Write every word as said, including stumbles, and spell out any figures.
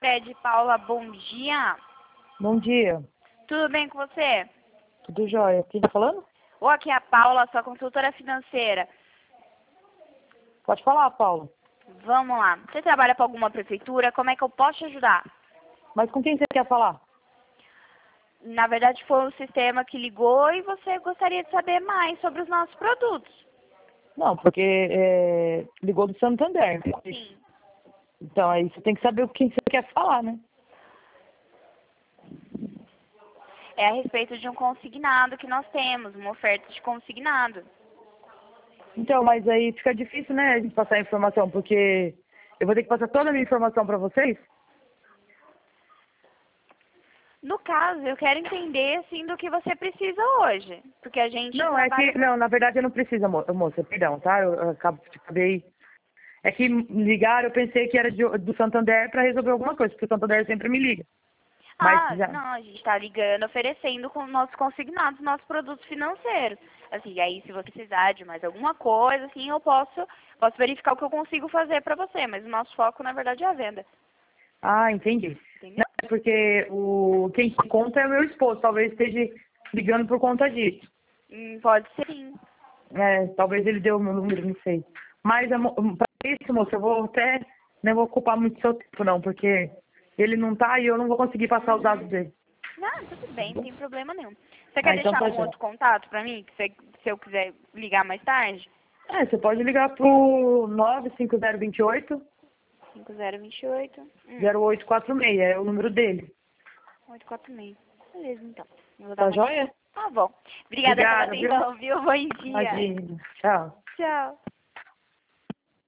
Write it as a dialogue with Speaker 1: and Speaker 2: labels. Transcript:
Speaker 1: Fred, Paula, bom dia.
Speaker 2: Bom dia.
Speaker 1: Tudo bem com você?
Speaker 2: Tudo jóia. Quem tá falando?
Speaker 1: Ou aqui é a Paula, sua consultora financeira.
Speaker 2: Pode falar, Paulo.
Speaker 1: Vamos lá. Você trabalha para alguma prefeitura? Como é que eu posso te ajudar?
Speaker 2: Mas com quem você quer falar?
Speaker 1: Na verdade, foi o sistema que ligou e você gostaria de saber mais sobre os nossos produtos.
Speaker 2: Não, porque é, ligou do Santander.
Speaker 1: Sim.
Speaker 2: Então aí você tem que saber com quem você quer falar, né?
Speaker 1: É a respeito de um consignado que nós temos, uma oferta de consignado.
Speaker 2: Então, mas aí fica difícil, né, a gente passar a informação, porque eu vou ter que passar toda a minha informação para vocês?
Speaker 1: No caso, eu quero entender, assim, do que você precisa hoje. Porque a gente
Speaker 2: Não, é
Speaker 1: trabalha...
Speaker 2: que, não, na verdade eu não preciso, mo- moça, perdão, tá? Eu, eu acabo de acabei. É que ligaram, eu pensei que era de- do Santander para resolver alguma coisa, porque o Santander sempre me liga. Mas
Speaker 1: Ah,
Speaker 2: já.
Speaker 1: não, a gente está ligando, oferecendo com nossos consignados, nossos produtos financeiros. Assim, aí se você precisar de mais alguma coisa, assim, eu posso, posso verificar o que eu consigo fazer para você. Mas o nosso foco, na verdade, é a venda.
Speaker 2: Ah, entendi.
Speaker 1: Entendeu?
Speaker 2: Não, é porque o, quem conta é o meu esposo, talvez esteja ligando por conta disso.
Speaker 1: Hum, pode ser sim.
Speaker 2: É, talvez ele deu o meu número, não sei. Mas para isso, moça, eu vou até, não vou ocupar muito seu tempo não, porque ele não tá e eu não vou conseguir passar os dados
Speaker 1: Uhum.
Speaker 2: dele.
Speaker 1: Não, tudo bem, não tem problema nenhum. Você quer
Speaker 2: Ah, então
Speaker 1: deixar
Speaker 2: tá
Speaker 1: um
Speaker 2: já.
Speaker 1: outro contato para mim, que você, se eu quiser ligar mais tarde?
Speaker 2: É, você pode ligar pro nove cinco zero dois oito,
Speaker 1: cinco zero dois oito, hum,
Speaker 2: zero oito quatro seis, é o número dele.
Speaker 1: oito quatro seis. Beleza, então. Eu vou dar
Speaker 2: Tá
Speaker 1: uma...
Speaker 2: joia?
Speaker 1: Tá bom. Obrigada pela
Speaker 2: Obrigada, viu?
Speaker 1: atenção, viu? Bom dia.
Speaker 2: Imagina. Tchau.
Speaker 1: Tchau.